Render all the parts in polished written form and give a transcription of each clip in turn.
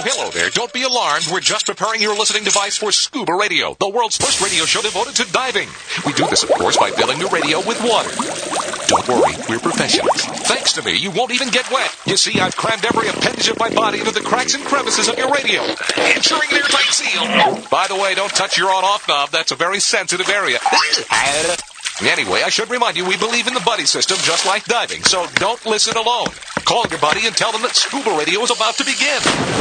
hello there. Don't be alarmed. We're just preparing your listening device for Scuba Radio, the world's first radio show devoted to diving. We do this, of course, by filling the radio with water. Don't worry, we're professionals. Thanks to me, you won't even get wet. You see, I've crammed every appendage of my body into the cracks and crevices of your radio, ensuring an airtight seal. By the way, don't touch your on-off knob. That's a very sensitive area. Anyway, I should remind you, we believe in the buddy system just like diving, so don't listen alone. Call your buddy and tell them that Scuba Radio is about to begin.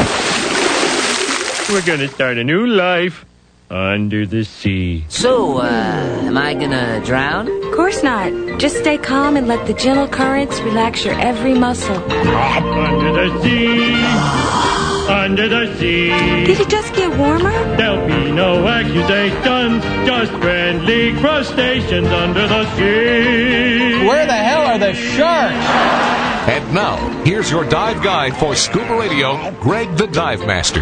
We're gonna start a new life under the sea. So, am I gonna drown? Of course not. Just stay calm and let the gentle currents relax your every muscle. Under the sea. Under the sea. Did it just get warmer? There'll be no accusations, just friendly crustaceans under the sea. Where the hell are the sharks? And now, here's your dive guide for Scuba Radio, Greg the Dive Master.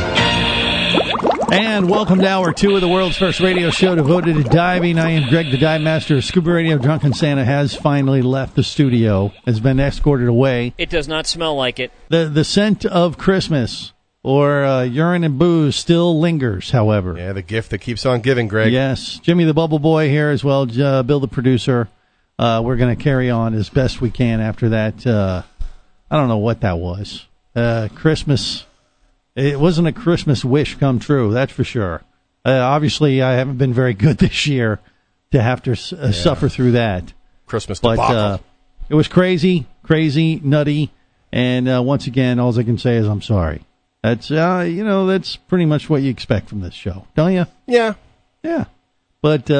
And welcome to Hour 2 of the world's first radio show devoted to diving. I am Greg the Dive Master. Scuba Radio Drunken Santa has finally left the studio, has been escorted away. It does not smell like it. The scent of Christmas or urine and booze still lingers, however. Yeah, the gift that keeps on giving, Greg. Yes. Jimmy the Bubble Boy here as well, Bill the producer. We're going to carry on as best we can after that. I don't know what that was. Christmas. It wasn't a Christmas wish come true, that's for sure. Obviously, I haven't been very good this year to have to suffer through that. Christmas debacle. But it was crazy, nutty, and once again, all I can say is I'm sorry. That's that's pretty much what you expect from this show, don't you? Yeah. Yeah. But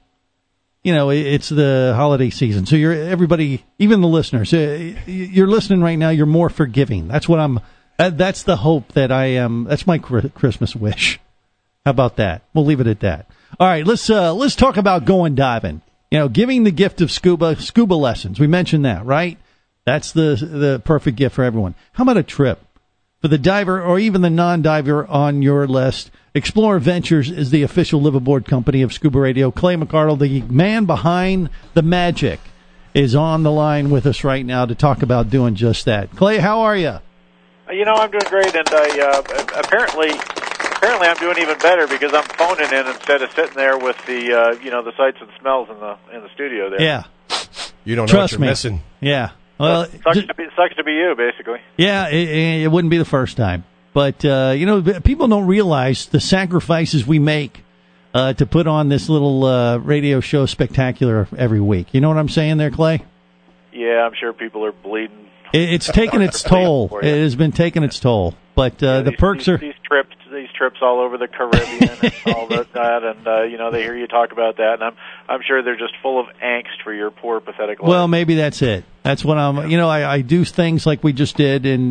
it's the holiday season, so everybody, even the listeners, you're listening right now. You're more forgiving. That's what I'm. That's the hope that I am. That's my Christmas wish. How about that? We'll leave it at that. All right, let's talk about going diving. Giving the gift of scuba lessons. We mentioned that, right? That's the perfect gift for everyone. How about a trip for the diver or even the non-diver on your list? Explorer Ventures is the official liveaboard company of Scuba Radio. Clay McCardle, the man behind the magic, is on the line with us right now to talk about doing just that. Clay, how are you? I'm doing great, and apparently I'm doing even better because I'm phoning in instead of sitting there with the the sights and smells in the studio there. Yeah, you don't know Trust what you're me. missing. Yeah, well, it sucks to be you, basically. Yeah, it wouldn't be the first time, but people don't realize the sacrifices we make to put on this little radio show spectacular every week. You know what I'm saying there, Clay? Yeah, I'm sure people are bleeding. It's taken its toll. It has been taking its toll. But the perks are these trips all over the Caribbean and all that, and they hear you talk about that, and I'm sure they're just full of angst for your poor, pathetic life. Well, maybe that's it. That's what I'm. I do things like we just did, and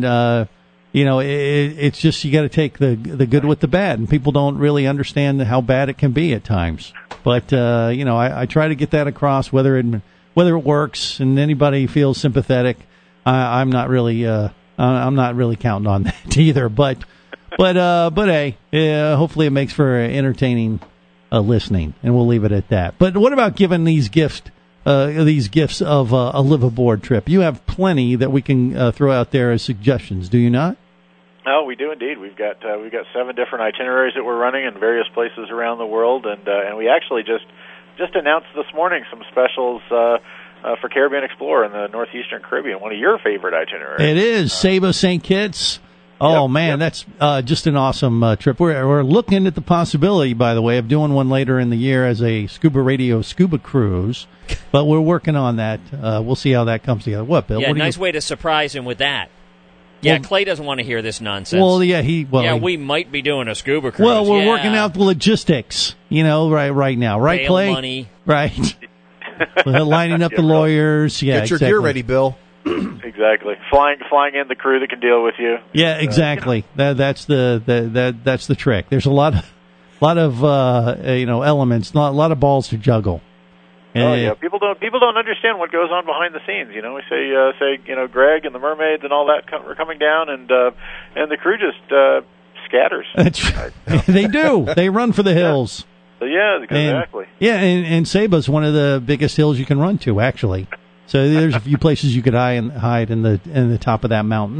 it's just you got to take the good with the bad, and people don't really understand how bad it can be at times. But I try to get that across, whether it works and anybody feels sympathetic. I'm not really counting on that either, but hey, hopefully it makes for entertaining listening, and we'll leave it at that. But what about giving these gifts of a liveaboard trip? You have plenty that we can throw out there as suggestions, do you not? Oh, we do indeed. We've got 7 different itineraries that we're running in various places around the world, and we actually just announced this morning some specials. For Caribbean Explorer in the Northeastern Caribbean, one of your favorite itineraries. It is Saba St. Kitts. Oh, man, that's just an awesome trip. We're looking at the possibility, by the way, of doing one later in the year as a Scuba Radio scuba cruise, but we're working on that. We'll see how that comes together. What, Bill? Yeah, what nice way to surprise him with that. Yeah, Well, Clay doesn't want to hear this nonsense. Well, yeah, we might be doing a scuba cruise. Well, we're working out the logistics, right now. Right, Bail Clay? money. Right. Lining up the lawyers. Yeah, Get your gear ready, Bill. Exactly. Flying in the crew that can deal with you. Yeah, exactly. That's the trick. There's a lot of elements, a lot of balls to juggle. Oh yeah, people don't understand what goes on behind the scenes. We say Greg and the mermaids and all that are coming down, and the crew just scatters. They do. They run for the hills. Yeah, exactly. And Saba's one of the biggest hills you can run to, actually. So there's a few places you could hide in the top of that mountain.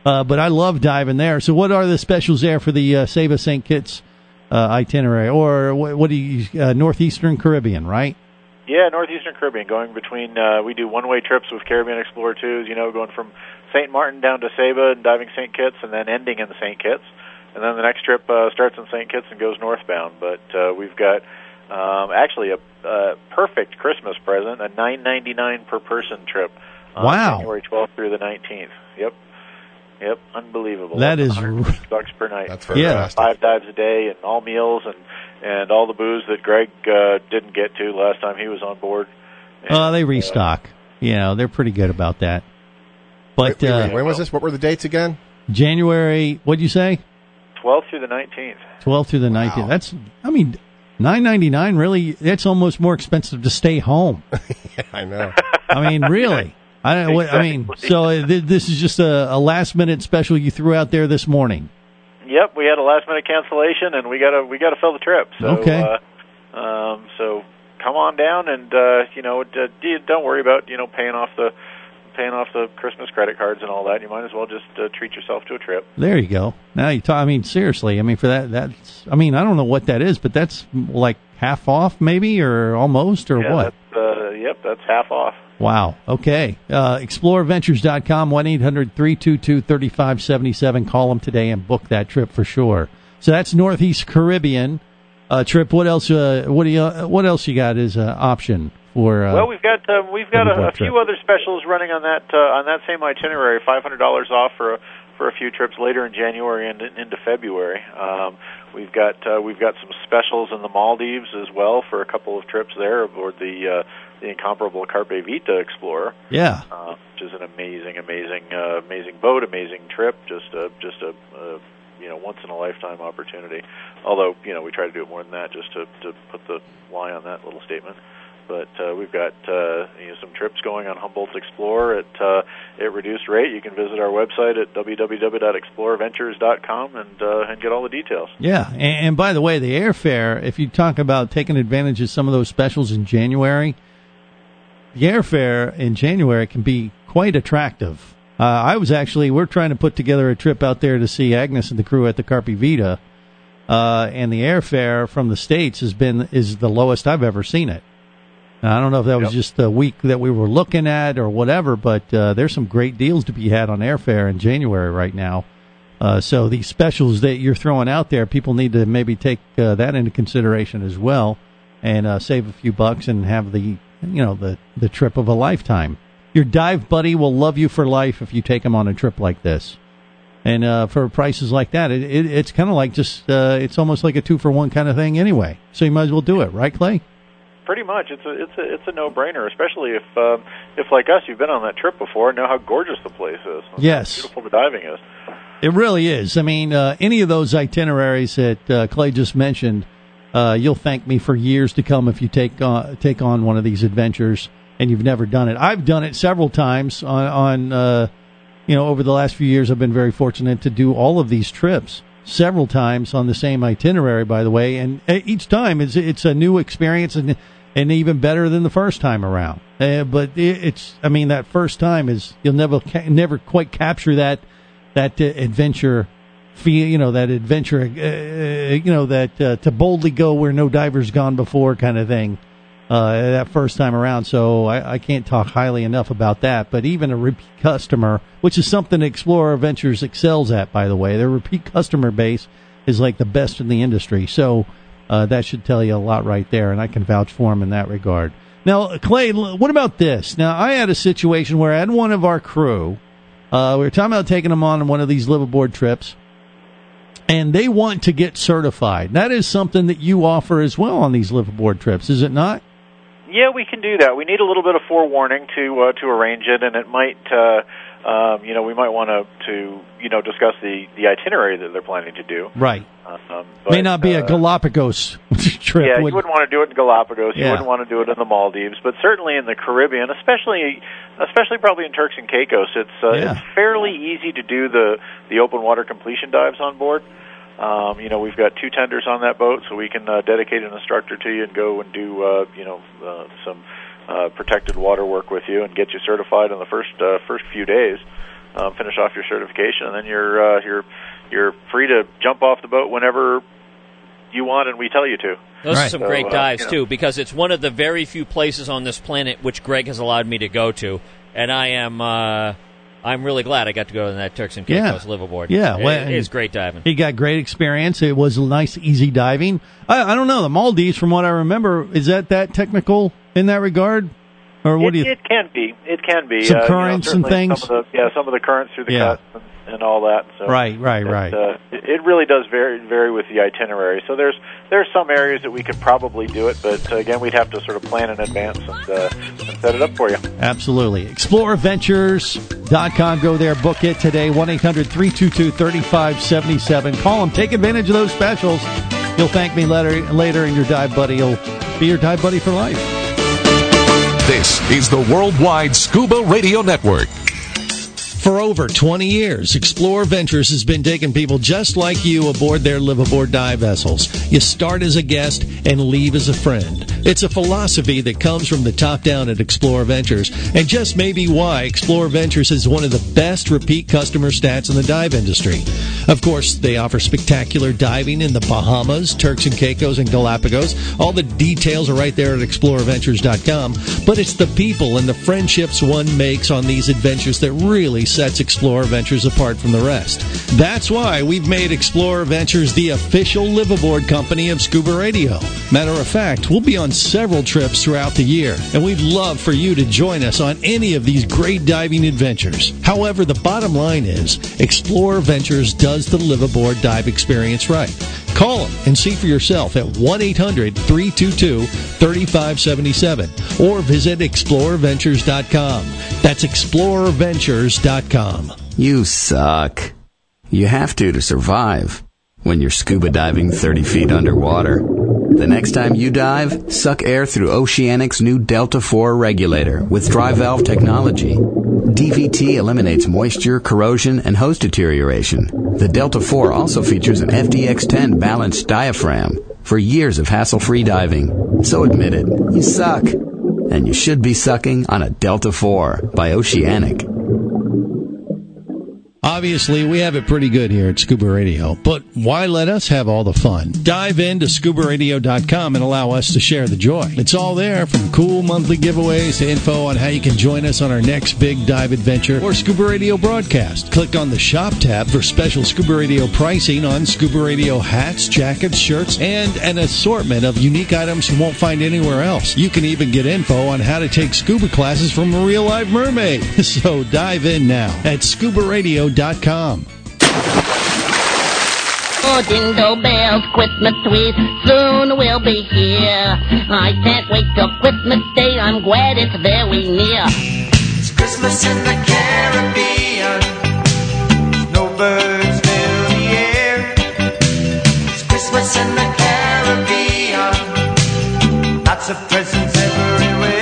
But I love diving there. So what are the specials there for the Save Us St. Kitts itinerary? Or what do you, Northeastern Caribbean, right? Yeah, Northeastern Caribbean, going between, we do one-way trips with Caribbean Explorer 2s, going from St. Martin down to Saba and diving St. Kitts and then ending in St. Kitts. And then the next trip starts in St. Kitts and goes northbound. But we've got actually a perfect Christmas present, a $9.99 per person trip. Wow. January 12th through the 19th. Yep, unbelievable. That is $100 per night. That's fantastic. 5 dives a day and all meals and all the booze that Greg didn't get to last time he was on board. And, they restock. They're pretty good about that. But when was this? What were the dates again? January, what'd you say? 12th through the 19th. 12th through the 19th. That's, $9.99, really, that's almost more expensive to stay home. Yeah, I know. Really. So this is just a last-minute special you threw out there this morning. Yep, we had a last-minute cancellation, and we gotta fill the trip. So, okay. So come on down, and don't worry about paying off the Christmas credit cards and all that. You might as well just treat yourself to a trip. There you go. Now you talk. Seriously. For that's. I don't know what that is, but that's like half off, maybe, or almost, or what? That's half off. Wow. Okay. ExploreVentures.com, 1-800-322-3577. Call them today and book that trip for sure. So that's Northeast Caribbean trip. What else? What else you got as an option for? Well, we've got a few other specials running on that same itinerary. $500 off for a few trips later in January and into February. We've got some specials in the Maldives as well for a couple of trips there aboard the incomparable Carpe Vita Explorer. Yeah, which is an amazing boat, amazing trip, just a once in a lifetime opportunity. Although we try to do it more than that, just to put the Y on that little statement. But we've got some trips going on Humboldt's Explorer at reduced rate. You can visit our website at www.exploreventures.com and get all the details. Yeah, and by the way, the airfare, if you talk about taking advantage of some of those specials in January, the airfare in January can be quite attractive. We're trying to put together a trip out there to see Agnes and the crew at the Carpe Vita, and the airfare from the States is the lowest I've ever seen it. Now, I don't know if that was just the week that we were looking at or whatever, but there's some great deals to be had on airfare in January right now. So these specials that you're throwing out there, people need to maybe take that into consideration as well, and save a few bucks and have the trip of a lifetime. Your dive buddy will love you for life if you take him on a trip like this. And for prices like that, it's kind of like it's almost like a 2-for-1 kind of thing anyway. So you might as well do it, right, Clay? Pretty much, it's a no-brainer, especially if like us, you've been on that trip before and know how gorgeous the place is. Yes, how beautiful the diving is. It really is. Any of those itineraries that Clay just mentioned, you'll thank me for years to come if you take on one of these adventures and you've never done it. I've done it several times on over the last few years. I've been very fortunate to do all of these trips. Several times on the same itinerary, by the way, and each time it's a new experience and even better than the first time around. But that first time is you'll never quite capture that adventure feel, that adventure, to boldly go where no diver's gone before kind of thing. That first time around, so I can't talk highly enough about that. But even a repeat customer, which is something Explorer Ventures excels at, by the way, their repeat customer base is like the best in the industry. So that should tell you a lot right there, and I can vouch for them in that regard. Now, Clay, what about this? Now, I had a situation where I had one of our crew, we were talking about taking them on one of these liveaboard trips, and they want to get certified. That is something that you offer as well on these liveaboard trips, is it not? Yeah, we can do that. We need a little bit of forewarning to arrange it, and it might, we might want to discuss the itinerary that they're planning to do. Right. May not be a Galapagos trip. Yeah, you wouldn't want to do it in Galapagos. You Yeah. wouldn't want to do it in the Maldives, but certainly in the Caribbean, especially probably in Turks and Caicos, it's fairly easy to do the open water completion dives on board. We've got 2 tenders on that boat, so we can dedicate an instructor to you and go and do, some protected water work with you and get you certified in the first few days. finish off your certification, and then you're free to jump off the boat whenever you want and we tell you to. Those are some great dives, you know, too, because it's one of the very few places on this planet which Greg has allowed me to go to, and I'm really glad I got to go on that Turks and Caicos liveaboard. Yeah, it is great diving. He got great experience. It was nice, easy diving. I don't know, the Maldives, from what I remember, is that technical in that regard? Or what do you? It can be. It can be. Some currents and things. Some of the currents through the cuts and all that. So right. It really does vary with the itinerary. So there's some areas that we could probably do it, but again, we'd have to sort of plan in advance and set it up for you. Absolutely. ExploreVentures.com. Go there, book it today. 1-800-322-3577. Call them. Take advantage of those specials. You'll thank me later, and your dive buddy will be your dive buddy for life. This is the Worldwide Scuba Radio Network. For over 20 years, Explore Ventures has been taking people just like you aboard their live-aboard dive vessels. You start as a guest and leave as a friend. It's a philosophy that comes from the top down at Explore Ventures, and just maybe why Explore Ventures is one of the best repeat customer stats in the dive industry. Of course, they offer spectacular diving in the Bahamas, Turks and Caicos, and Galapagos. All the details are right there at ExploreVentures.com, but it's the people and the friendships one makes on these adventures that really sets Explorer Ventures apart from the rest. That's why we've made Explorer Ventures the official live-aboard company of Scuba Radio. Matter of fact, we'll be on several trips throughout the year, and we'd love for you to join us on any of these great diving adventures. However, the bottom line is, Explorer Ventures does the live-aboard dive experience right. Call them and see for yourself at 1-800-322-3577 or visit ExplorerVentures.com. That's ExplorerVentures.com. You suck. You have to survive when you're scuba diving 30 feet underwater. The next time you dive, suck air through Oceanic's new Delta IV regulator with dry valve technology. DVT eliminates moisture, corrosion, and hose deterioration. The Delta IV also features an FDX10 balanced diaphragm for years of hassle-free diving. So admit it, you suck. And you should be sucking on a Delta IV by Oceanic. Obviously, we have it pretty good here at Scuba Radio, but why let us have all the fun? Dive into ScubaRadio.com and allow us to share the joy. It's all there, from cool monthly giveaways to info on how you can join us on our next big dive adventure or Scuba Radio broadcast. Click on the Shop tab for special Scuba Radio pricing on Scuba Radio hats, jackets, shirts, and an assortment of unique items you won't find anywhere else. You can even get info on how to take scuba classes from a real-life mermaid. So dive in now at ScubaRadio.com. Oh, jingle bells, Christmas Eve, soon we'll be here. I can't wait till Christmas Day, I'm glad it's very near. It's Christmas in the Caribbean, snowbirds fill the air. It's Christmas in the Caribbean, lots of presents everywhere.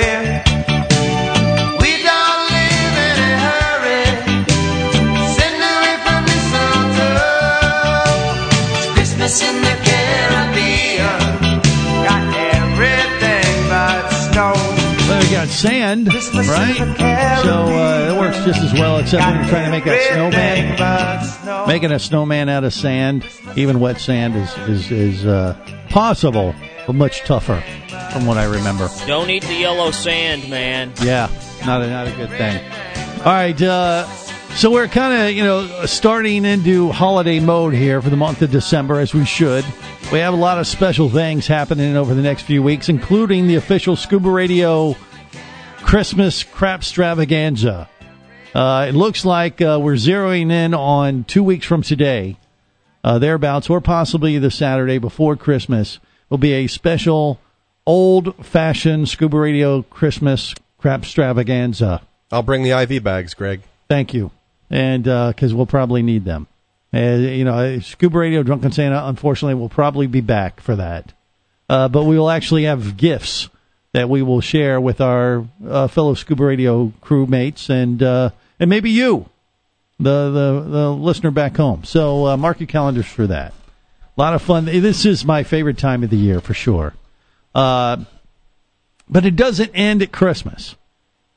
In the Caribbean, got everything but snow. Well, we got sand, right? So it works just as well, except when you're trying to make a snowman. Making a snowman out of sand, even wet sand, is possible, but much tougher, from what I remember. Don't eat the yellow sand, man. Yeah, not a good thing. All right. So we're kind of, starting into holiday mode here for the month of December, as we should. We have a lot of special things happening over the next few weeks, including the official Scuba Radio Christmas Crapstravaganza. It looks like we're zeroing in on 2 weeks from today, thereabouts, or possibly the Saturday before Christmas, will be a special old-fashioned Scuba Radio Christmas Crapstravaganza. I'll bring the IV bags, Greg. Thank you. And because we'll probably need them. Scuba Radio Drunken Santa, unfortunately, will probably be back for that. But we will actually have gifts that we will share with our fellow Scuba Radio crewmates and maybe you, the listener back home. So mark your calendars for that. A lot of fun. This is my favorite time of the year for sure. But it doesn't end at Christmas.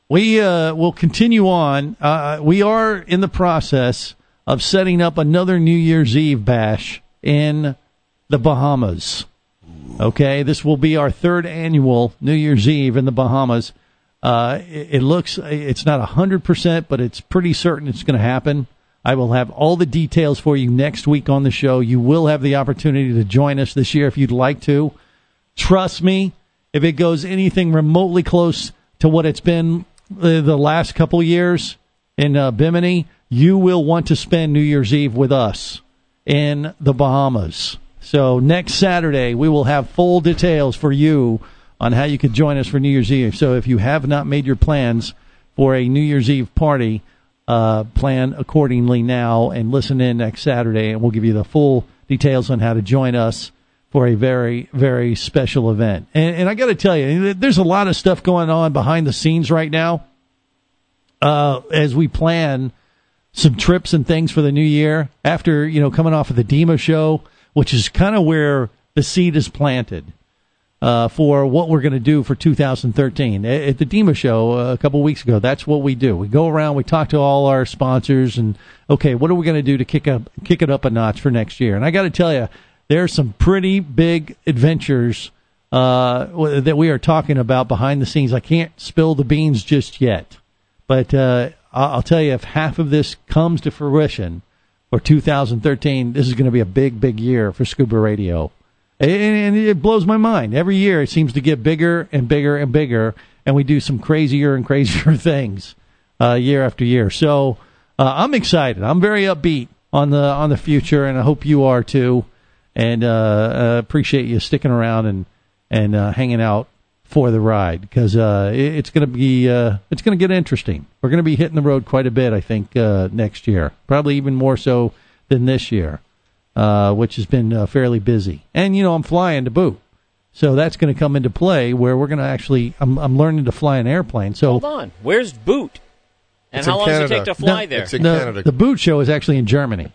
we will continue on. We are in the process of setting up another New Year's Eve bash in the Bahamas. Okay, this will be our third annual New Year's Eve in the Bahamas. It looks, it's not 100%, but it's pretty certain it's going to happen. I will have all the details for you next week on the show. You will have the opportunity to join us this year if you'd like to. Trust me, if it goes anything remotely close to what it's been the last couple years in Bimini, you will want to spend New Year's Eve with us in the Bahamas. So next Saturday, we will have full details for you on how you can join us for New Year's Eve. So if you have not made your plans for a New Year's Eve party, plan accordingly now and listen in next Saturday, and we'll give you the full details on how to join us for a very, very special event. And I got to tell you, there's a lot of stuff going on behind the scenes right now as we plan some trips and things for the new year after, coming off of the DEMA show, which is kind of where the seed is planted for what we're going to do for 2013. At the DEMA show a couple of weeks ago, that's what we do. We go around, we talk to all our sponsors, and, okay, what are we going to do to kick it up a notch for next year? And I got to tell you, there are some pretty big adventures that we are talking about behind the scenes. I can't spill the beans just yet, but I'll tell you, if half of this comes to fruition for 2013, this is going to be a big, big year for Scuba Radio. And it blows my mind. Every year it seems to get bigger and bigger and bigger, and we do some crazier and crazier things year after year. So I'm excited. I'm very upbeat on the future, and I hope you are too. And appreciate you sticking around and hanging out for the ride, because it's going to get interesting. We're going to be hitting the road quite a bit, I think, next year. Probably even more so than this year, which has been fairly busy. And I'm flying to boot, so that's going to come into play where we're going to actually. I'm learning to fly an airplane. So hold on, where's boot? And how long does it take to fly there? It's in Canada. The boot show is actually in Germany.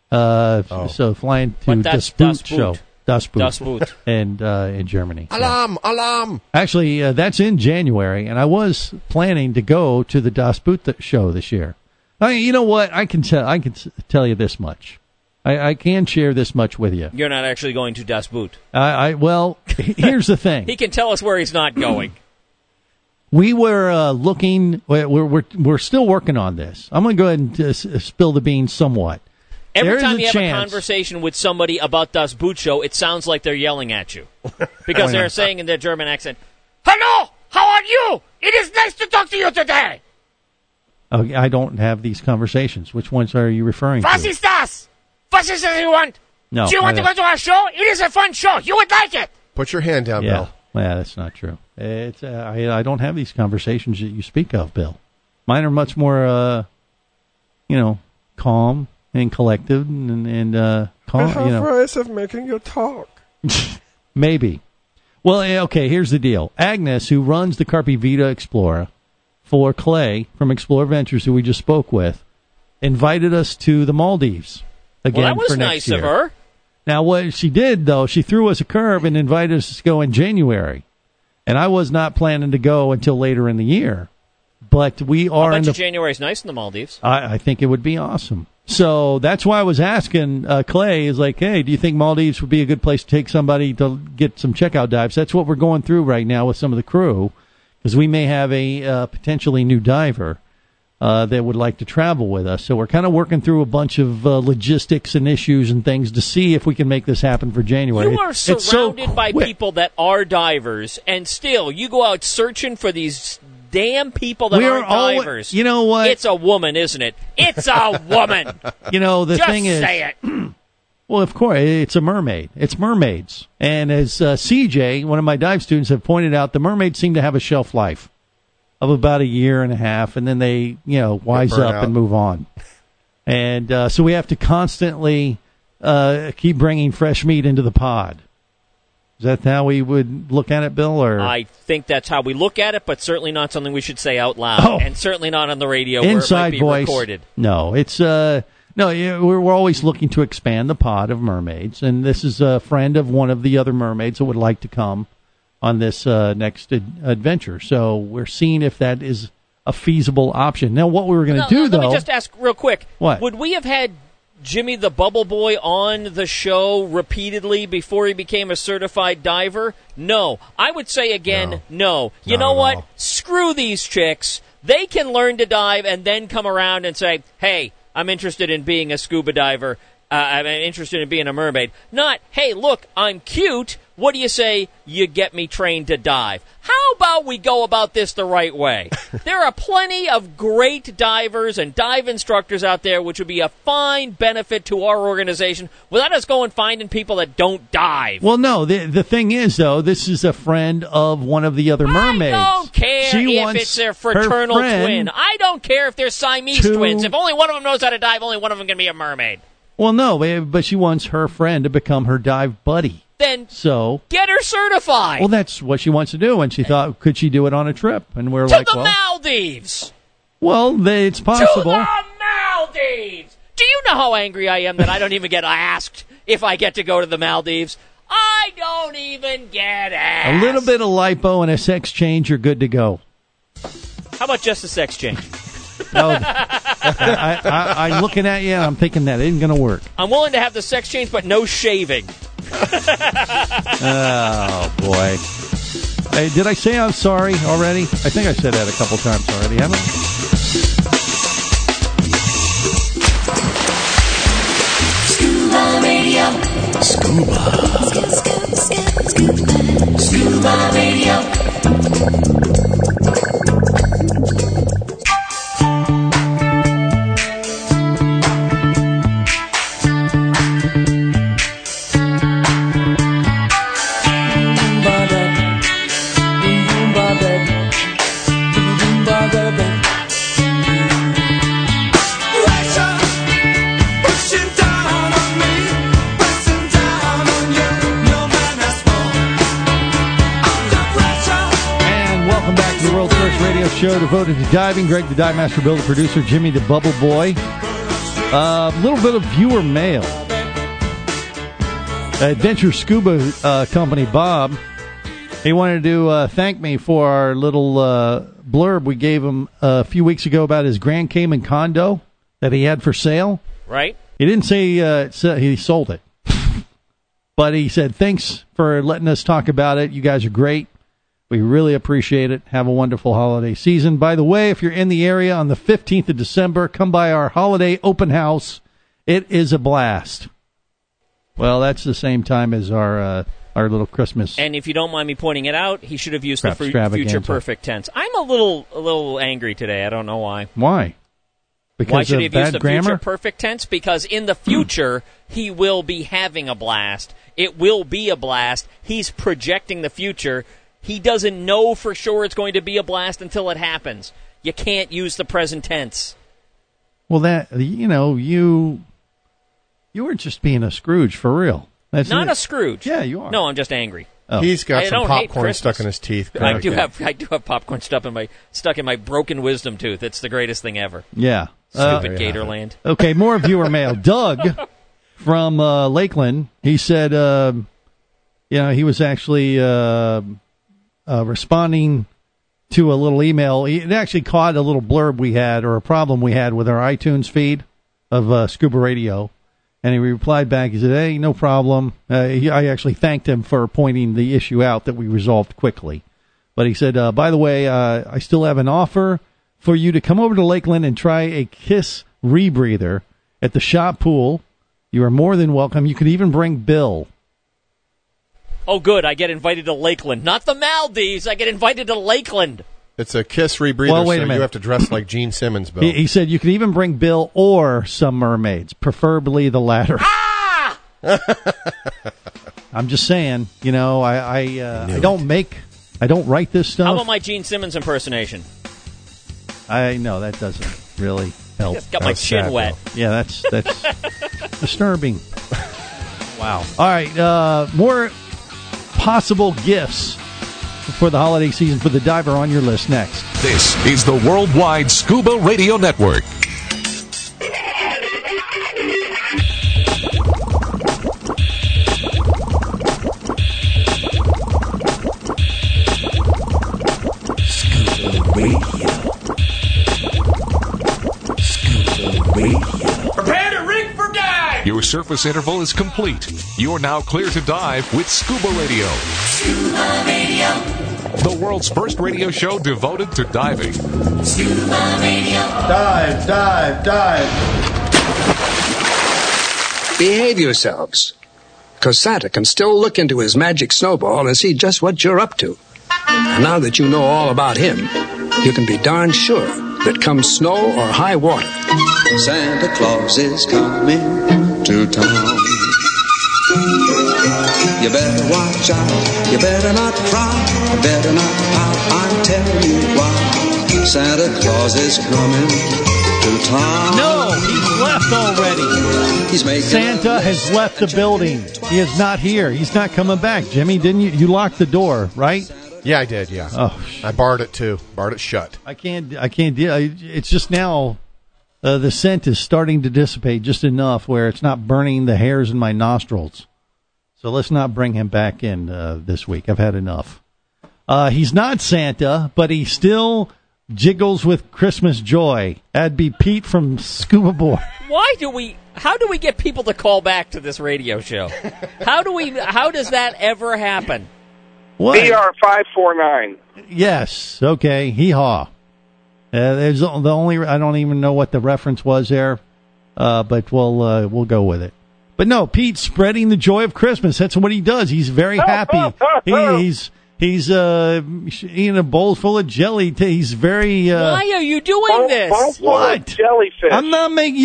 So flying to Das Boot show. Das Boot. And in Germany. Alarm! Actually, that's in January, and I was planning to go to the Das Boot show this year. You know what? I can tell you this much. I can share this much with you. You're not actually going to Das Boot. Well, here's the thing. He can tell us where he's not going. We were looking. We're still working on this. I'm going to go ahead and spill the beans somewhat. Every time you have a conversation with somebody about Das Boot show, it sounds like they're yelling at you. Because they're saying in their German accent, "Hello, how are you? It is nice to talk to you today." Oh, I don't have these conversations. Which ones are you referring to? Was ist das? What is it you want? No. Do you want to go to our show? It is a fun show. You would like it. Put your hand down, Bill. Yeah, that's not true. It's I don't have these conversations that you speak of, Bill. Mine are much more, calm and collective and calm. I have ways of making you talk. Maybe. Well, okay, here's the deal. Agnes, who runs the Carpe Vita Explorer for Clay from Explore Ventures, who we just spoke with, invited us to the Maldives again that was for next nice year. of her. Now, what she did, though, she threw us a curve and invited us to go in January. And I was not planning to go until later in the year. But we are I bet January's nice in the Maldives. I think it would be awesome. So that's why I was asking Clay, is like, hey, do you think Maldives would be a good place to take somebody to get some checkout dives? That's what we're going through right now with some of the crew, because we may have a potentially new diver that would like to travel with us. So we're kind of working through a bunch of logistics and issues and things to see if we can make this happen for January. You are surrounded by people that are divers, and still you go out searching for these damn people that aren't divers. You know what? It's a woman, isn't it? It's a woman. The thing is, just say it. Well, of course, it's a mermaid. It's mermaids. And as CJ, one of my dive students, have pointed out, the mermaids seem to have a shelf life of about a year and a half, and then they, wise up and move on. And so we have to constantly keep bringing fresh meat into the pod. Is that how we would look at it, Bill? Or I think that's how we look at it, but certainly not something we should say out loud, and certainly not on the radio where it might be recorded. No, it's we're always looking to expand the pod of mermaids, and this is a friend of one of the other mermaids that would like to come on this next adventure. So we're seeing if that is a feasible option. Now, what we were going to do, though... Let me just ask real quick. What? Would we have had Jimmy the Bubble Boy on the show repeatedly before he became a certified diver? No. I would say again, no. You know what? Screw these chicks. They can learn to dive and then come around and say, hey, I'm interested in being a scuba diver. I'm interested in being a mermaid. Not, hey, look, I'm cute. What do you say you get me trained to dive? How about we go about this the right way? There are plenty of great divers and dive instructors out there, which would be a fine benefit to our organization without us going finding people that don't dive. Well, no, the thing is, though, this is a friend of one of the other mermaids. I don't care if it's their fraternal twin. I don't care if they're Siamese twins. If only one of them knows how to dive, only one of them can be a mermaid. Well, no, but she wants her friend to become her dive buddy. Then get her certified. Well, that's what she wants to do, and she thought, could she do it on a trip? And we're to like, the Maldives. Well, it's possible. To the Maldives. Do you know how angry I am that I don't even get asked if I get to go to the Maldives? I don't even get asked. A little bit of lipo and a sex change, you're good to go. How about just a sex change? No, I'm looking at you, and I'm thinking that ain't going to work. I'm willing to have the sex change, but no shaving. Oh, boy. Hey, did I say I'm sorry already? I think I said that a couple times already, haven't I? Scuba Radio. Scuba Radio. Show devoted to diving. Greg the Dive Master, Bill the producer, Jimmy the Bubble Boy. A little bit of viewer mail. Adventure Scuba Company, Bob, he wanted to thank me for our little blurb we gave him a few weeks ago about his Grand Cayman condo that he had for sale. Right. He didn't say he sold it. But he said, thanks for letting us talk about it. You guys are great. We really appreciate it. Have a wonderful holiday season. By the way, if you're in the area on the 15th of December, come by our holiday open house. It is a blast. Well, that's the same time as our little Christmas. And if you don't mind me pointing it out, he should have used the future perfect tense. I'm a little angry today. I don't know why. Why? Because why should he have used the grammar? Future perfect tense? Because in the future, he will be having a blast. It will be a blast. He's projecting the future. He doesn't know for sure it's going to be a blast until it happens. You can't use the present tense. Well, you were just being a Scrooge for real. That's not a Scrooge. Yeah, you are. No, I'm just angry. Oh. He's got some popcorn stuck in his teeth. I do have popcorn stuck in my broken wisdom tooth. It's the greatest thing ever. Yeah. Stupid Gatorland. Okay, more viewer mail. Doug from Lakeland, he said, he was actually responding to a little email. It actually caught a little blurb we had, or a problem we had with our iTunes feed of Scuba Radio. And he replied back, he said, hey, no problem. I actually thanked him for pointing the issue out that we resolved quickly. But he said, by the way, I still have an offer for you to come over to Lakeland and try a KISS rebreather at the shop pool. You are more than welcome. You could even bring Bill. Oh, good. I get invited to Lakeland. Not the Maldives. I get invited to Lakeland. It's a KISS rebreather, well, wait a minute. You have to dress like Gene Simmons, Bill. He said you could even bring Bill or some mermaids, preferably the latter. Ah! I'm just saying, I don't write this stuff. How about my Gene Simmons impersonation? I know that doesn't really help. Just got my chin wet. Yeah, that's disturbing. Wow. All right, more possible gifts for the holiday season for the diver on your list next. This is the Worldwide Scuba Radio Network. Scuba Radio. Radio. Prepare to rig for dive! Your surface interval is complete. You're now clear to dive with Scuba Radio. Scuba Radio. The world's first radio show devoted to diving. Scuba Radio. Dive, dive, dive. Behave yourselves, because Santa can still look into his magic snowball and see just what you're up to. And now that you know all about him, you can be darn sure that come snow or high water, Santa Claus is coming to town. You better watch out, you better not cry, you better not pout, I'm telling you why. Santa Claus is coming to town. No, he's left already. Santa has left the building. He is not here. He's not coming back. Jimmy, didn't you? You locked the door, right? Yeah, I did, yeah. Oh, I barred it, too. Barred it shut. I can't deal. It's just now the scent is starting to dissipate just enough where it's not burning the hairs in my nostrils. So let's not bring him back in this week. I've had enough. He's not Santa, but he still jiggles with Christmas joy. That'd be Pete from Scuba Board. How do we get people to call back to this radio show? How does that ever happen? What? BR549. Yes. Okay. Hee-haw. There's the only. I don't even know what the reference was there, but we'll go with it. But no, Pete's spreading the joy of Christmas. That's what he does. He's very happy. He's eating a bowl full of jelly. He's very. Why are you doing this? Bowl full of jellyfish. I'm not making.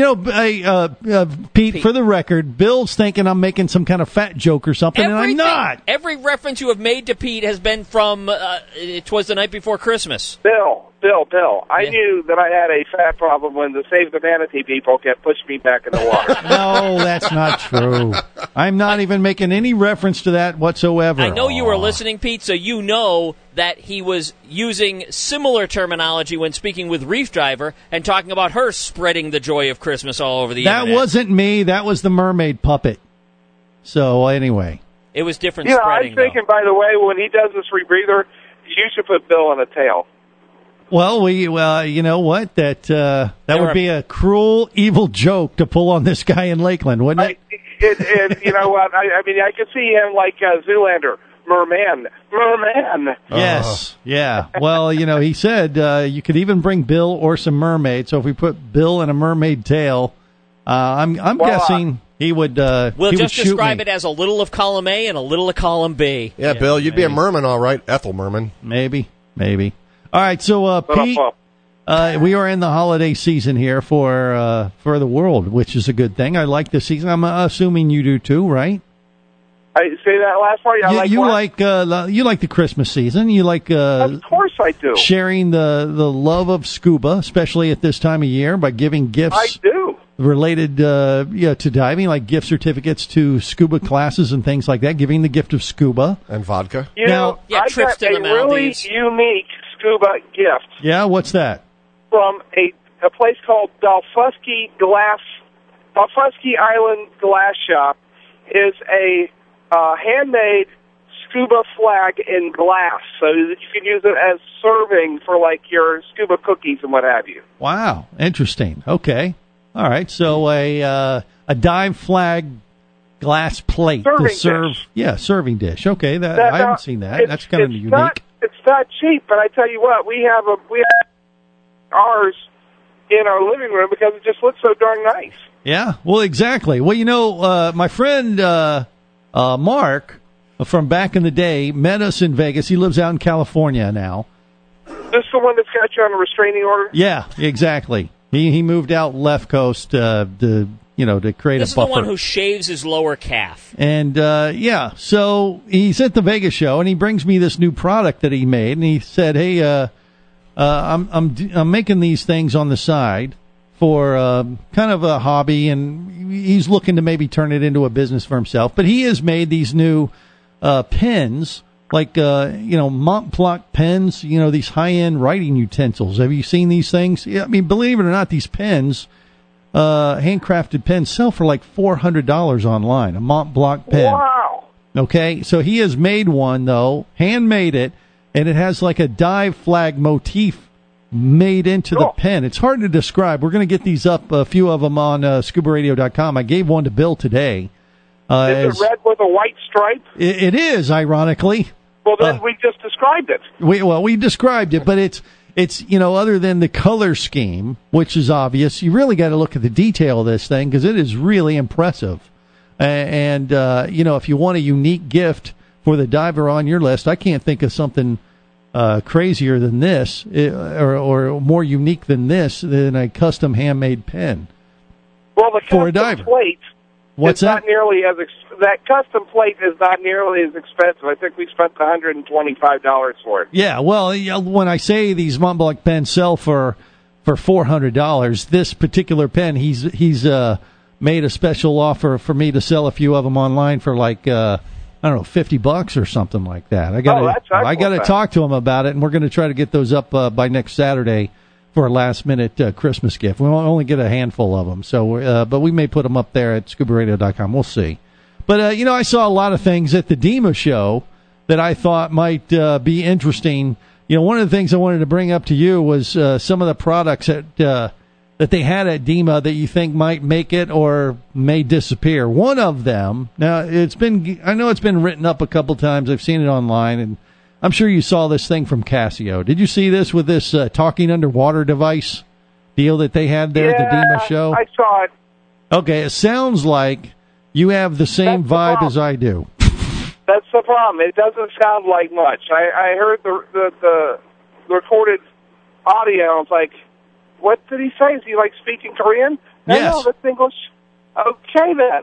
Pete. For the record, Bill's thinking I'm making some kind of fat joke or something, and I'm not. Every reference you have made to Pete has been from. It was the night before Christmas. Bill. I knew that I had a fat problem when the Save the Manatee people kept pushing me back in the water. No, that's not true. I'm not even making any reference to that whatsoever. I know you were listening, Pete, so you know that he was using similar terminology when speaking with Reef Driver and talking about her spreading the joy of Christmas all over the internet. That wasn't me. That was the mermaid puppet. So, anyway. It was different spreading, I was thinking, by the way, when he does this rebreather, you should put Bill on a tail. Well, you know what? That would be a cruel, evil joke to pull on this guy in Lakeland, wouldn't it? And you know what? I mean, I could see him like Zoolander, merman. Yes, yeah. Well, he said you could even bring Bill or some mermaids. So if we put Bill in a mermaid tail, I'm guessing he would. We'll just describe it as a little of column A and a little of column B. Yeah, Bill, you'd be a merman, all right. Ethel Merman. Maybe. All right, so Pete, we are in the holiday season here for the world, which is a good thing. I like the season. I'm assuming you do too, right? I say that last part. You like the Christmas season. You like of course I do. Sharing the love of scuba, especially at this time of year, by giving gifts. I do. Related to diving, like gift certificates to scuba classes and things like that. Giving the gift of scuba and vodka. I trips got to the Maldives. Really unique scuba gift. Yeah, what's that? From a place called Dalfusky Island Glass Shop is a handmade scuba flag in glass, so that you can use it as serving for like your scuba cookies and what have you. Wow, interesting. Okay, all right. So a dive flag glass plate to serve. Dish. Yeah, serving dish. Okay, I haven't seen that. That's kind of unique. It's not cheap, but I tell you what, we have ours in our living room because it just looks so darn nice. Yeah, well, exactly. Well, my friend Mark from back in the day met us in Vegas. He lives out in California now. This the one that's got you on a restraining order? Yeah, exactly. He moved out left coast to create this a buffer. This is the one who shaves his lower calf. And, so he's at the Vegas show, and he brings me this new product that he made, and he said, hey, I'm making these things on the side for kind of a hobby, and he's looking to maybe turn it into a business for himself. But he has made these new pens, like, Montblanc pens, these high-end writing utensils. Have you seen these things? Yeah, I mean, believe it or not, these pens... handcrafted pens sell for like $400 online. A Montblanc pen. Wow. Okay, so he has made one though, handmade it, and it has like a dive flag motif made into the pen. It's hard to describe. We're going to get these up, a few of them on ScubaRadio.com. I gave one to Bill today. Is it red with a white stripe? It is, ironically. Well, then we just described it. We described it, but it's other than the color scheme, which is obvious, you really got to look at the detail of this thing because it is really impressive. And if you want a unique gift for the diver on your list, I can't think of something crazier than this, or more unique than this, than a custom handmade pen. Well, the for a custom diver. plate What's is that? not nearly as that custom plate is not nearly as expensive. I think we spent $125 for it. Yeah, well, when I say these Montblanc pens sell for $400, this particular pen, he's made a special offer for me to sell a few of them online for like I don't know, $50 or something like that. I got to talk to him about it, and we're going to try to get those up by next Saturday for a last-minute Christmas gift. We'll only get a handful of them, but we may put them up there at ScubaRadio.com. We'll see. But, I saw a lot of things at the DEMA show that I thought might be interesting. One of the things I wanted to bring up to you was some of the products that they had at DEMA that you think might make it or may disappear. One of them, now I know it's been written up a couple times. I've seen it online, and I'm sure you saw this thing from Casio. Did you see this with this talking underwater device deal that they had there at the DEMA show? I saw it. Okay, it sounds like you have the same vibe as I do. That's the problem. It doesn't sound like much. I heard the recorded audio. I was like, what did he say? Is he like speaking Korean? Yes. No, that's English. Okay, then.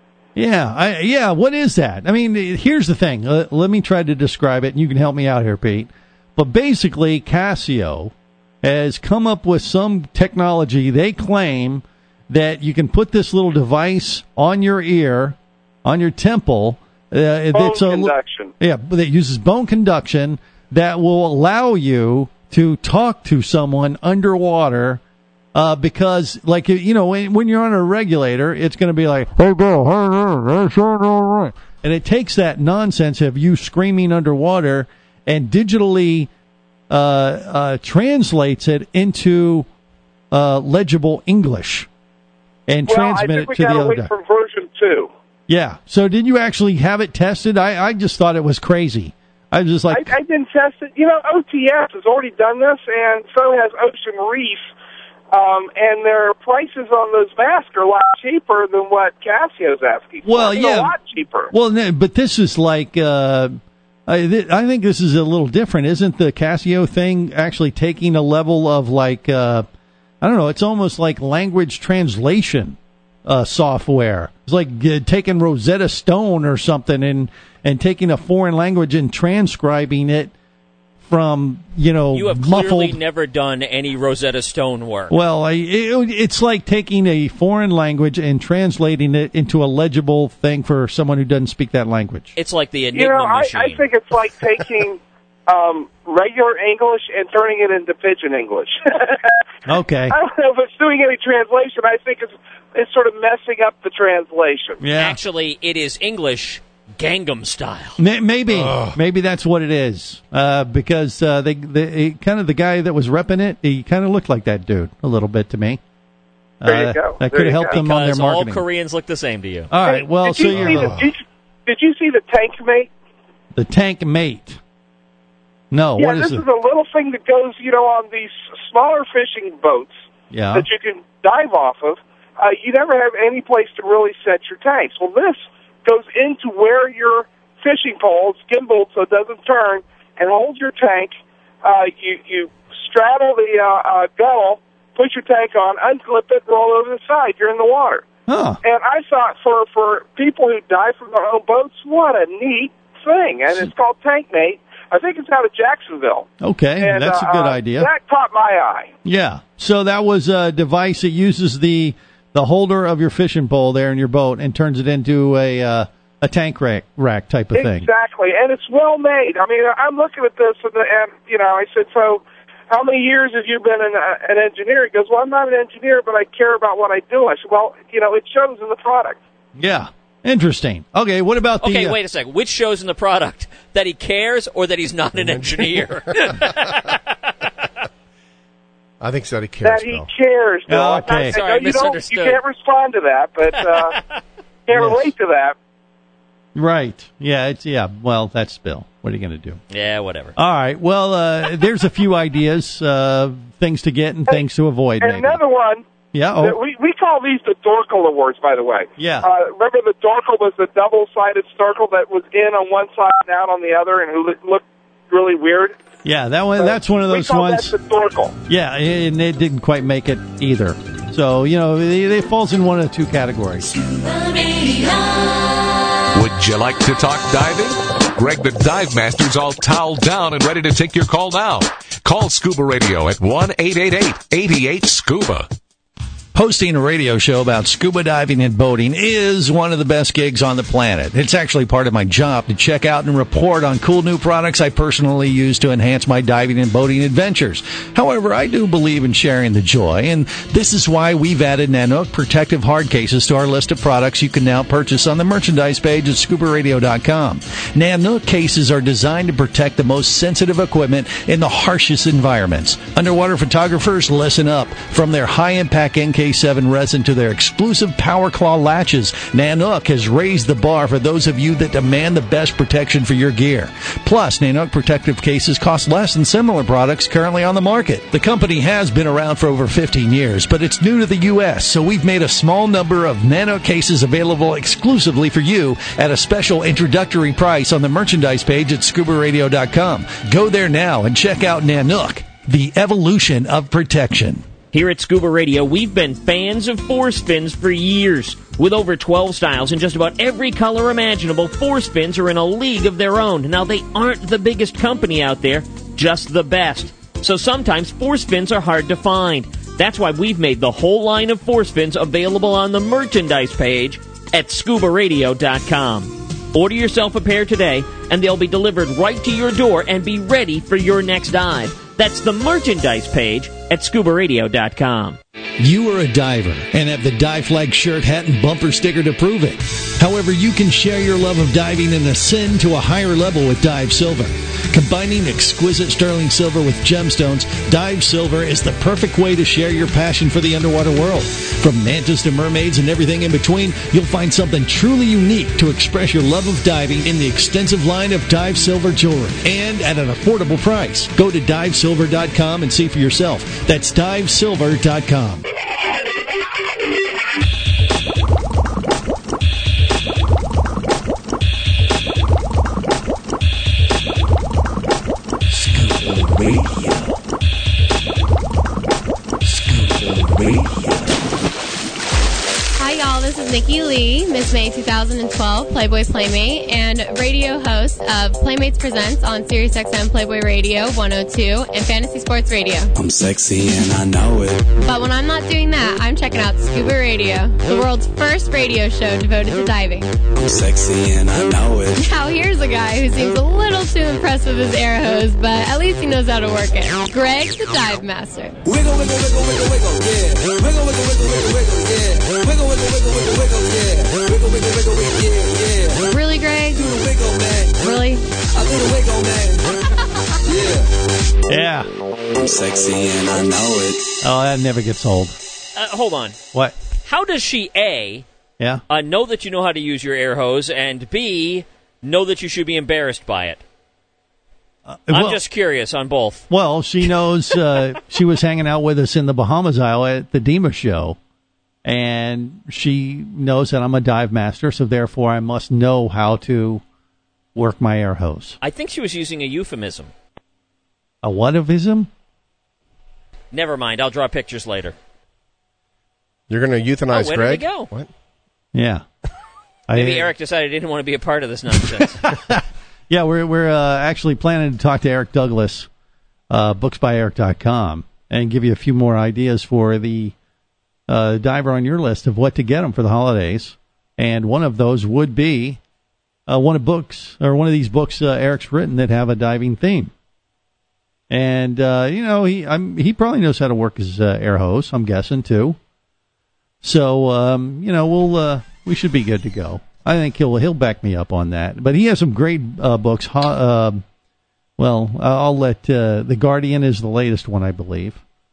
Yeah, what is that? I mean, here's the thing. Let me try to describe it, and you can help me out here, Pete. But basically, Casio has come up with some technology. They claim that you can put this little device on your ear, on your temple. Bone conduction. That uses bone conduction that will allow you to talk to someone underwater. Because, like, when you're on a regulator, it's going to be like, hey, Bill, and it takes that nonsense of you screaming underwater and digitally translates it into legible English and transmit it to the other guy. I think we got to wait for version 2. Yeah. So did you actually have it tested? I just thought it was crazy. I was just like... I didn't test it. OTS has already done this, and so has Ocean Reef. And their prices on those masks are a lot cheaper than what Casio's asking for. Well, yeah. A lot cheaper. Well, but this is like... I think this is a little different. Isn't the Casio thing actually taking a level of like... I don't know. It's almost like language translation software. It's like taking Rosetta Stone or something and taking a foreign language and transcribing it from, You have muffled. clearly never done any Rosetta Stone work. Well, it's like taking a foreign language and translating it into a legible thing for someone who doesn't speak that language. It's like the Enigma machine. I think it's like taking regular English and turning it into Pidgin English. Okay. I don't know if it's doing any translation. I think it's sort of messing up the translation. Yeah. Actually, it is English Gangnam Style. Maybe that's what it is. Because they kind of the guy that was repping it, he kind of looked like that dude a little bit to me. There you go. That could have helped them on their Because marketing. all Koreans look the same to you. All right. Well, did you see the Tank Mate? The Tank Mate. No. Yeah, what is this it? is a little thing that goes, on these smaller fishing boats that you can dive off of. You never have any place to really set your tanks. Well, this goes into where your fishing pole is gimbaled so it doesn't turn and holds your tank. You straddle the gunnel, put your tank on, unclip it, roll over the side. You're in the water. Huh. And I thought for people who dive from their own boats, what a neat thing. And it's called Tank Mate. I think it's out of Jacksonville. Okay, and, that's a good idea. That caught my eye. Yeah. So that was a device that uses the holder of your fishing pole there in your boat and turns it into a tank rack type of thing. Exactly, and it's well made. I mean, I'm looking at this, and I said, so how many years have you been an engineer? He goes, well, I'm not an engineer, but I care about what I do. I said, well, it shows in the product. Yeah. Interesting. Okay, what about the... Okay, wait a second. Which shows in the product? That he cares or that he's not an engineer? I think that he cares. That he cares, Bill. Oh, okay. I know you can't respond to that, but can't relate to that. Right. Yeah, well, that's Bill. What are you going to do? Yeah, whatever. All right. Well, there's a few ideas, things to get and things to avoid. And maybe. another one. Yeah. We call these the Dorkle Awards, by the way. Yeah. Remember the Dorkle was the double-sided circle that was in on one side and out on the other, and who looked really weird? Yeah, that one. That's one of those ones. We call that the Dorkle. Yeah, and it didn't quite make it either. So, it falls in one of the two categories. Would you like to talk diving? Greg the Dive Master's all toweled down and ready to take your call now. Call Scuba Radio at 1-888-88-SCUBA. Hosting a radio show about scuba diving and boating is one of the best gigs on the planet. It's actually part of my job to check out and report on cool new products I personally use to enhance my diving and boating adventures. However, I do believe in sharing the joy, and this is why we've added Nanook protective hard cases to our list of products you can now purchase on the merchandise page at scubaradio.com. Nanook cases are designed to protect the most sensitive equipment in the harshest environments. Underwater photographers, listen up. From their high-impact NK7 resin to their exclusive Power Claw latches, Nanook has raised the bar for those of you that demand the best protection for your gear. Plus, Nanook protective cases cost less than similar products currently on the market. The company has been around for over 15 years, but it's new to the U.S., so we've made a small number of Nanook cases available exclusively for you at a special introductory price on the merchandise page at scubaradio.com. Go there now and check out Nanook, the evolution of protection. Here at Scuba Radio, we've been fans of force fins for years. With over 12 styles and just about every color imaginable, force fins are in a league of their own. Now, they aren't the biggest company out there, just the best. So sometimes force fins are hard to find. That's why we've made the whole line of force fins available on the merchandise page at scubaradio.com. Order yourself a pair today, and they'll be delivered right to your door and be ready for your next dive. That's the merchandise page at scubaradio.com. You are a diver and have the Dive Flag shirt, hat, and bumper sticker to prove it. However, you can share your love of diving and ascend to a higher level with Dive Silver. Combining exquisite sterling silver with gemstones, Dive Silver is the perfect way to share your passion for the underwater world. From mantas to mermaids and everything in between, you'll find something truly unique to express your love of diving in the extensive line of Dive Silver jewelry, and at an affordable price. Go to divesilver.com and see for yourself. That's divesilver.com. Hi, y'all. This is Nikki Lee, Miss May 2012, Playboy Playmate, and radio host of Playmates Presents on SiriusXM Playboy Radio 102 and Fantasy Sports Radio. I'm sexy and I know it. But when I'm not doing that, I'm checking out Scuba Radio, the world's first radio show devoted to diving. I'm sexy and I know it. Now, here's a guy who seems a little too impressed with his air hose, but at least he knows how to work it. Greg, the Dive Master. Wiggle, wiggle, wiggle, wiggle, wiggle, yeah. Wiggle, wiggle, wiggle, wiggle, wiggle, yeah. Wiggle, wiggle, wiggle, wiggle, wiggle, yeah. Wiggle, wiggle, wiggle, wiggle, yeah, yeah. Really, Greg? Do the wiggle, man. Really? I do the wiggle, man. Yeah. Yeah. I'm sexy and I know it. Oh, that never gets old. Hold on. What? How does she, A, know that you know how to use your air hose, and B, know that you should be embarrassed by it? I'm just curious on both. Well, she knows she was hanging out with us in the Bahamas Isle at the DEMA show, and she knows that I'm a dive master, so therefore I must know how to work my air hose. I think she was using a euphemism. A what-ism? Never mind. I'll draw pictures later. You're going to euthanize where Greg? Did he go? What? Yeah. Maybe Eric decided he didn't want to be a part of this nonsense. Yeah, we're actually planning to talk to Eric Douglas, booksbyeric.com, and give you a few more ideas for the diver on your list of what to get them for the holidays. And one of those would be one of these books Eric's written that have a diving theme. And he probably knows how to work his air hose, I'm guessing too. So we should be good to go. I think he'll back me up on that. But he has some great books. I'll let The Guardian is the latest one, I believe.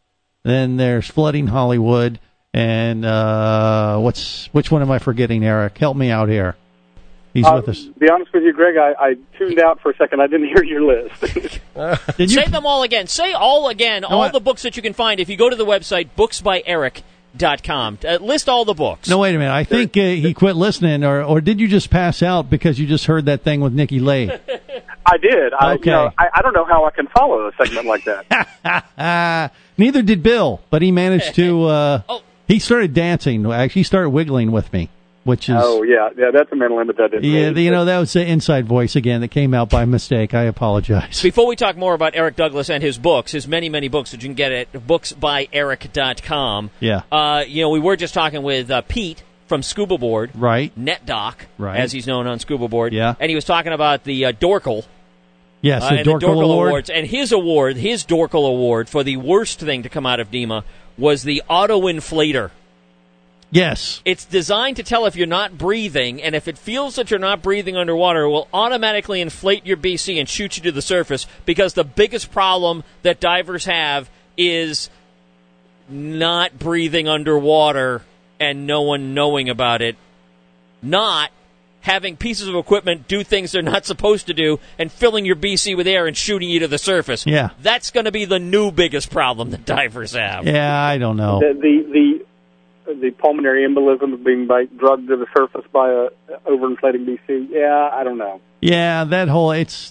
Then there's Flooding Hollywood. And which one am I forgetting, Eric? Help me out here. He's with us. To be honest with you, Greg, I tuned out for a second. I didn't hear your list. Say them all again. Say all again, all the books that you can find if you go to the website, booksbyeric.com. List all the books. No, wait a minute. I think he quit listening, or did you just pass out because you just heard that thing with Nikki Lee? I did. Okay. I don't know how I can follow a segment like that. Neither did Bill, but he managed to... He started dancing. Actually, he started wiggling with me, which is... Oh, yeah, that's a mental image I didn't you know, that was the inside voice again that came out by mistake. I apologize. Before we talk more about Eric Douglas and his books, his many, many books that you can get at booksbyeric.com. Yeah. We were just talking with Pete from Scuba Board. Right. NetDoc, right, as he's known on Scuba Board. Yeah. And he was talking about the Dorkel. Yes, the Dorkel Award. Awards. And his Dorkel Award for the worst thing to come out of DEMA was the auto-inflator. Yes. It's designed to tell if you're not breathing, and if it feels that you're not breathing underwater, it will automatically inflate your BC and shoot you to the surface, because the biggest problem that divers have is not breathing underwater and no one knowing about it, not having pieces of equipment do things they're not supposed to do and filling your BC with air and shooting you to the surface. Yeah. That's going to be the new biggest problem that divers have. Yeah, I don't know. The pulmonary embolism being drugged to the surface by a overinflating BC. Yeah, I don't know. Yeah, that whole, it's,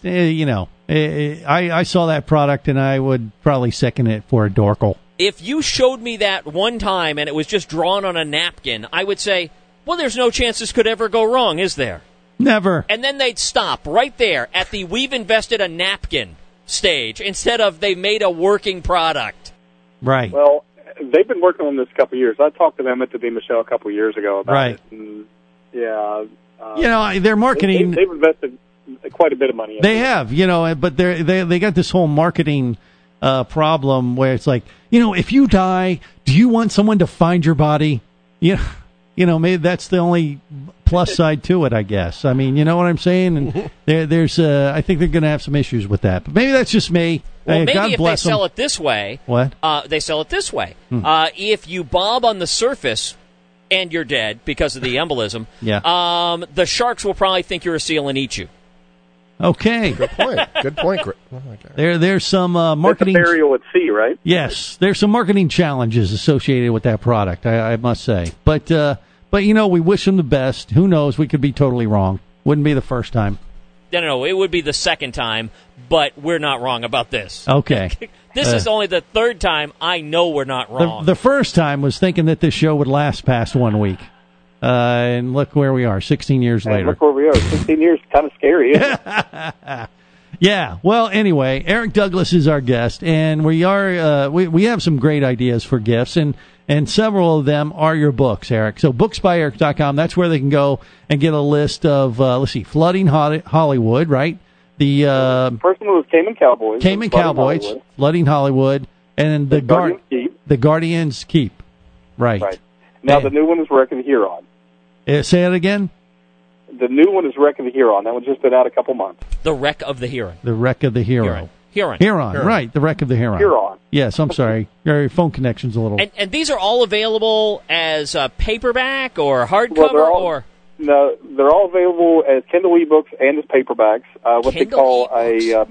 I saw that product and I would probably second it for a Dorkel. If you showed me that one time and it was just drawn on a napkin, I would say, well, there's no chance this could ever go wrong, is there? Never. And then they'd stop right there at the we've invested a napkin stage instead of they made a working product. Right. Well, they've been working on this a couple of years. I talked to them at the DEMA show a couple of years ago about it. And, yeah. Their marketing... They've invested quite a bit of money. They have, but they got this whole marketing problem where it's like, if you die, do you want someone to find your body? Maybe that's the only plus side to it, I guess. I mean, you know what I'm saying? And there's, I think they're going to have some issues with that. But maybe that's just me. Well, maybe God if they sell it this way. What? They sell it this way. If you bob on the surface and you're dead because of the embolism, the sharks will probably think you're a seal and eat you. Okay. Good point. Good point. Oh my God. There's some marketing. That's a burial at sea, right? Yes, there's some marketing challenges associated with that product. I must say, but we wish them the best. Who knows? We could be totally wrong. Wouldn't be the first time. No, it would be the second time, but we're not wrong about this. Okay. This is only the third time I know we're not wrong. The first time was thinking that this show would last past 1 week. And look where we are, 16 years later. Look where we are, 16 years, kind of scary, isn't it? Yeah, well, anyway, Eric Douglas is our guest, and we are we have some great ideas for gifts, and several of them are your books, Eric. So booksbyeric.com, that's where they can go and get a list of, Flooding Hollywood, right? The first one was Cayman Cowboys. Cayman Cowboys, Hollywood. Flooding Hollywood, and the Guardian's Keep. Right. Now, the new one is Wreck of the Huron. Say it again? The new one is Wreck of the Huron. That one's just been out a couple months. The Wreck of the Huron. The Wreck of the Huron. Huron, right. The Wreck of the Huron. Huron. Yes, I'm sorry. Your phone connection's a little... And these are all available as paperback or hardcover? No, they're all available as Kindle ebooks and as paperbacks. What they call I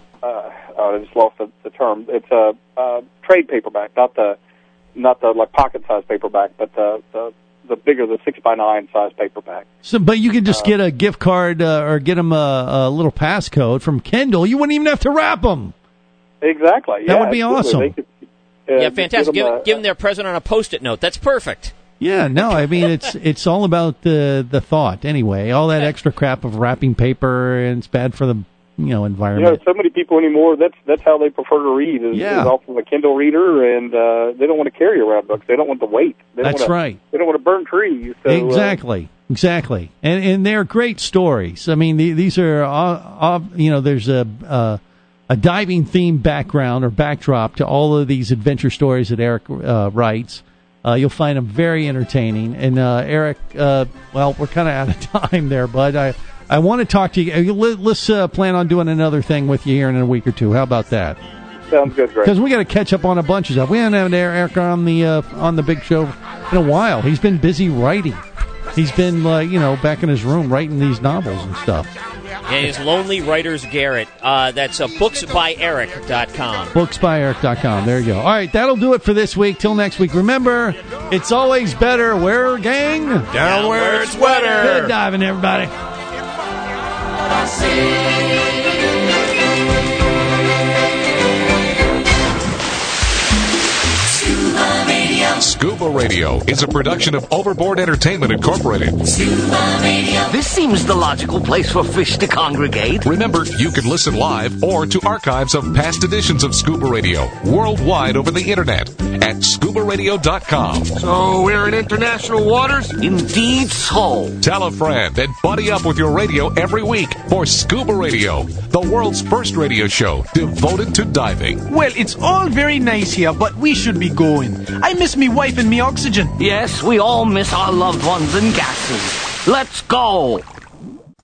just lost the term. It's a trade paperback, not the like pocket-sized paperback, but the bigger, the 6x9 size paperback. So, but you could just get a gift card or get them a little passcode from Kindle. You wouldn't even have to wrap them. Exactly. That would be awesome. Fantastic. Give them their present on a Post-it note. That's perfect. Yeah, no, I mean it's all about the thought anyway. All that extra crap of wrapping paper, and it's bad for the environment. So many people anymore, that's how they prefer to read is off of a Kindle reader, and they don't want to carry around books. They don't want the weight. That's right. They don't want to burn trees. So, Exactly. And they're great stories. I mean, these are there's a diving theme background or backdrop to all of these adventure stories that Eric writes. You'll find them very entertaining. And Eric, we're kind of out of time there, bud. I want to talk to you. Let's plan on doing another thing with you here in a week or two. How about that? Sounds good, Greg. Because we got to catch up on a bunch of stuff. We haven't had Eric on the big show in a while. He's been busy writing. He's been, back in his room writing these novels and stuff. Yeah, his Lonely Writer's Garret. That's booksbyeric.com. Booksbyeric.com. There you go. All right, that'll do it for this week. Till next week. Remember, it's always better where, gang? Down where it's wetter. Good diving, everybody. Scuba Radio is a production of Overboard Entertainment Incorporated. Scuba Radio. This seems the logical place for fish to congregate. Remember, you can listen live or to archives of past editions of Scuba Radio worldwide over the internet at scubaradio.com. So we're in international waters? Indeed so. Tell a friend and buddy up with your radio every week for Scuba Radio, the world's first radio show devoted to diving. Well, it's all very nice here, but we should be going. I miss me wife and me oxygen. Yes, we all miss our loved ones and gases. Let's go.